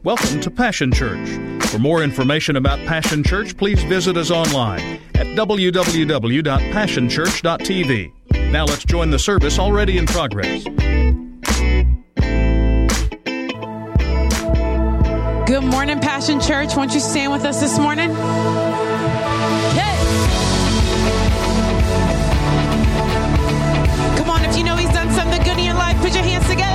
Welcome to Passion Church. For more information about Passion Church, please visit us online at www.passionchurch.tv. Now let's join the service already in progress. Good morning, Passion Church. Won't you stand with us this morning? Hey! Come on, if you know He's done something good in your life, put your hands together.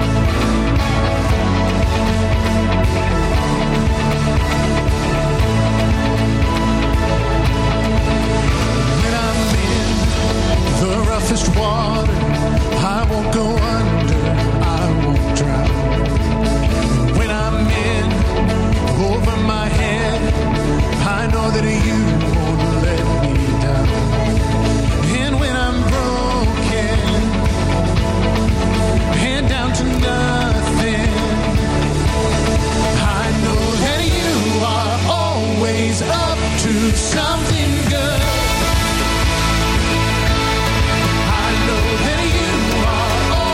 When I'm in the roughest water, I won't go under, I won't drown. When I'm in over my head, I know that you won't let me down. And when I'm broken and down to nothing, I know that you are always up to something good. I know that you are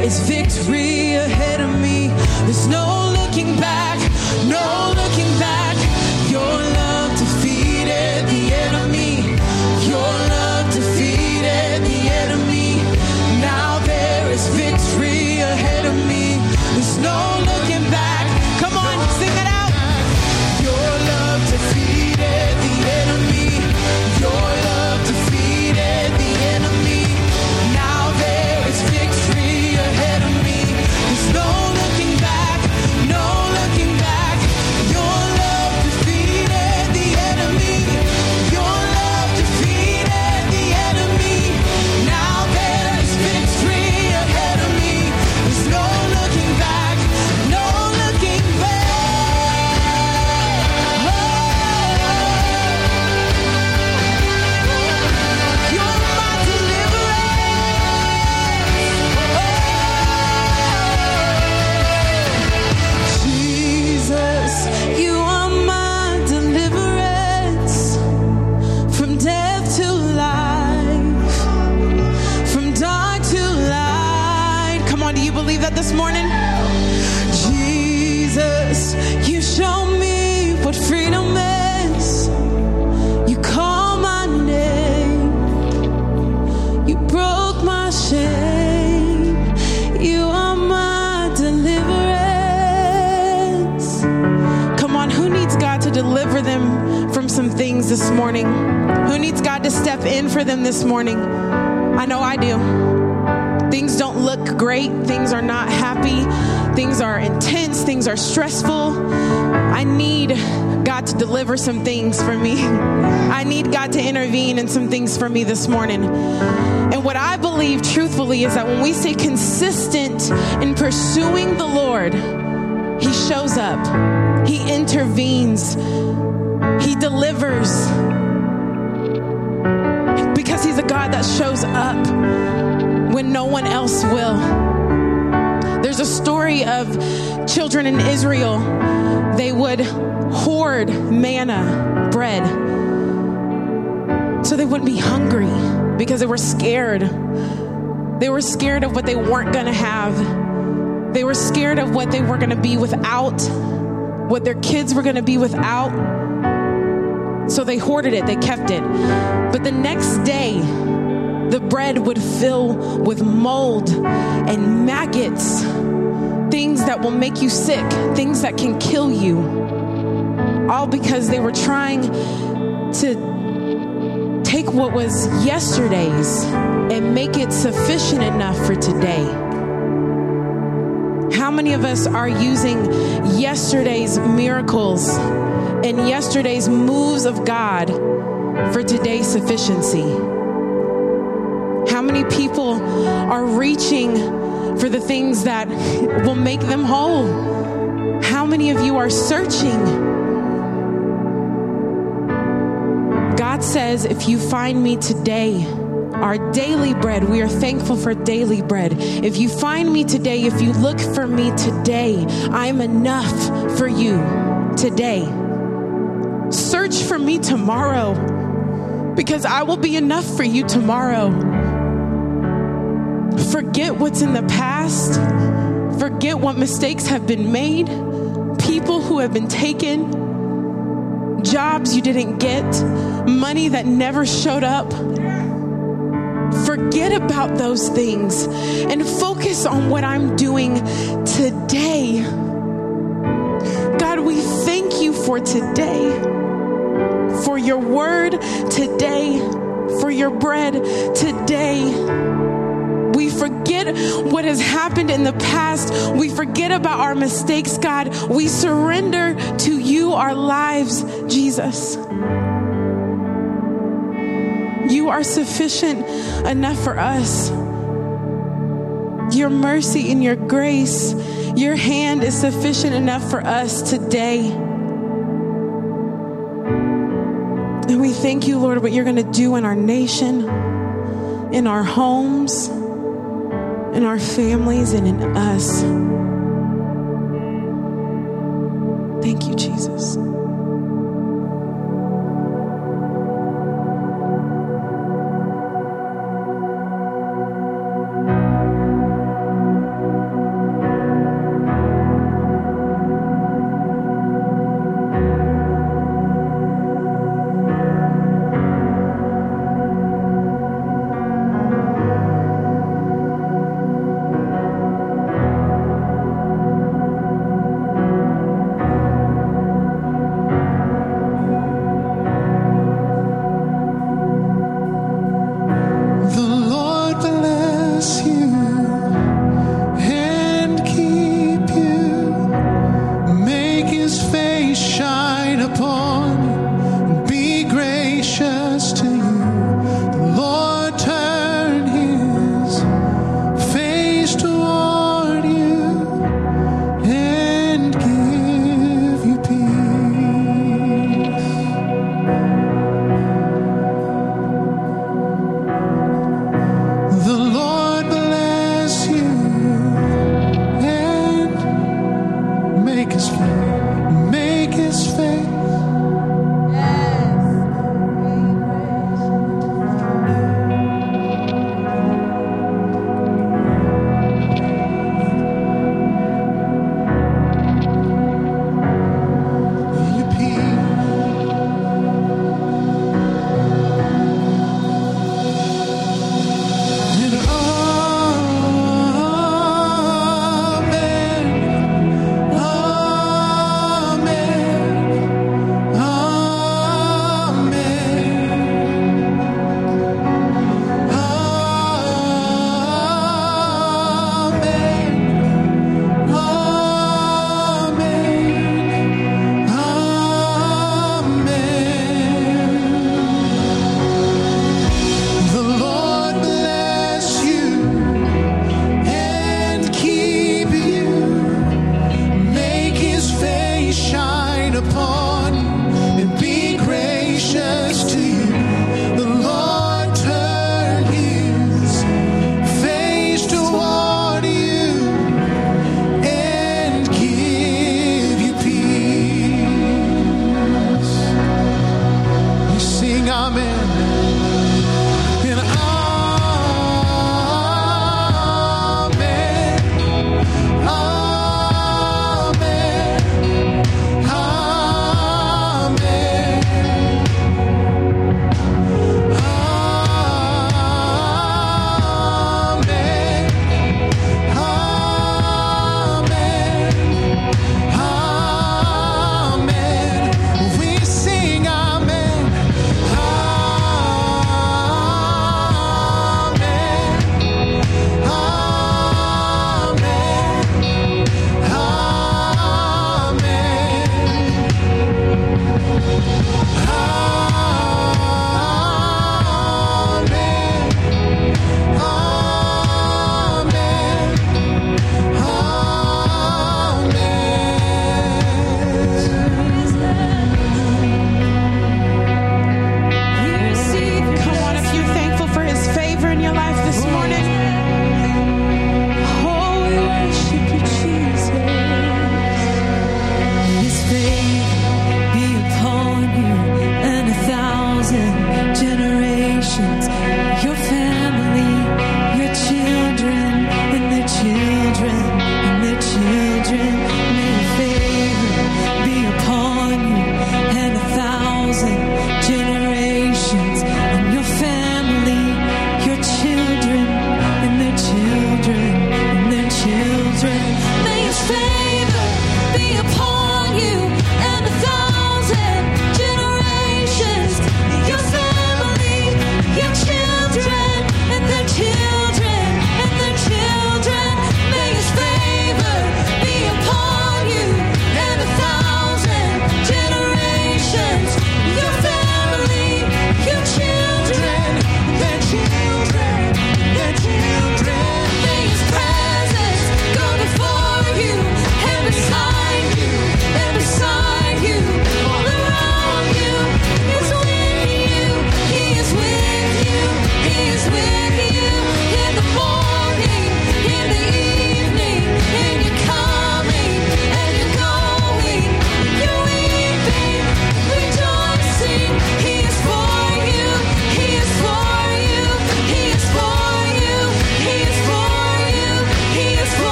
is victory ahead of me. There's no looking back, no looking back. Your love defeated the enemy. Your love defeated the enemy. Now there is victory ahead of me. There's no looking back. Come on, sing it out. Your love defeated the enemy. Your love defeated the enemy. Now there is victory ahead of me. There's no looking back, no looking back. Your love defeated the enemy. Your love defeated the enemy. Now there is victory ahead of me. There's no looking back, no looking back. You're my deliverance. Jesus, you are my deliverance from death to life, from dark to light. Come on, do you believe that this morning? Jesus, you show me what freedom is. You call my name. You broke my shame. You are my deliverance. Come on, who needs God to deliver them from some things this morning? Who needs God to step in for them this morning? I know I do. Things don't look great. Things are not happy. Things are intense. Things are stressful. I need God to deliver some things for me. I need God to intervene in some things for me this morning. And what I believe truthfully is that when we stay consistent in pursuing the Lord, He shows up. He intervenes. He delivers. Because He's a God that shows up when no one else will. There's a story of children in Israel. They would hoard manna, bread, so they wouldn't be hungry because they were scared. They were scared of what they weren't going to have. They were scared of what they were going to be without, what their kids were going to be without. So they hoarded it, they kept it. But the next day, the bread would fill with mold and maggots, things that will make you sick, things that can kill you. All because they were trying to take what was yesterday's and make it sufficient enough for today. How many of us are using yesterday's miracles and yesterday's moves of God for today's sufficiency? How many people are reaching for the things that will make them whole? How many of you are searching? God says, if you find me today, our daily bread, we are thankful for daily bread. If you find me today, if you look for me today, I'm enough for you today. Search for me tomorrow, because I will be enough for you tomorrow. Forget what's in the past. Forget what mistakes have been made. People who have been taken. Jobs you didn't get. Money that never showed up. Forget about those things and focus on what I'm doing today. God, we thank you for today, for your word today, for your bread today. We forget what has happened in the past. We forget about our mistakes, God. We surrender to you our lives, Jesus. You are sufficient enough for us. Your mercy and your grace, your hand is sufficient enough for us today. And we thank you, Lord, what you're going to do in our nation, in our homes, in our families, and in us. Thank you, Jesus.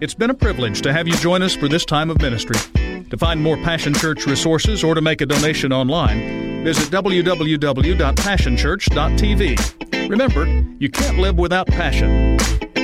It's been a privilege to have you join us for this time of ministry. To find more Passion Church resources or to make a donation online, visit www.passionchurch.tv. Remember, you can't live without passion.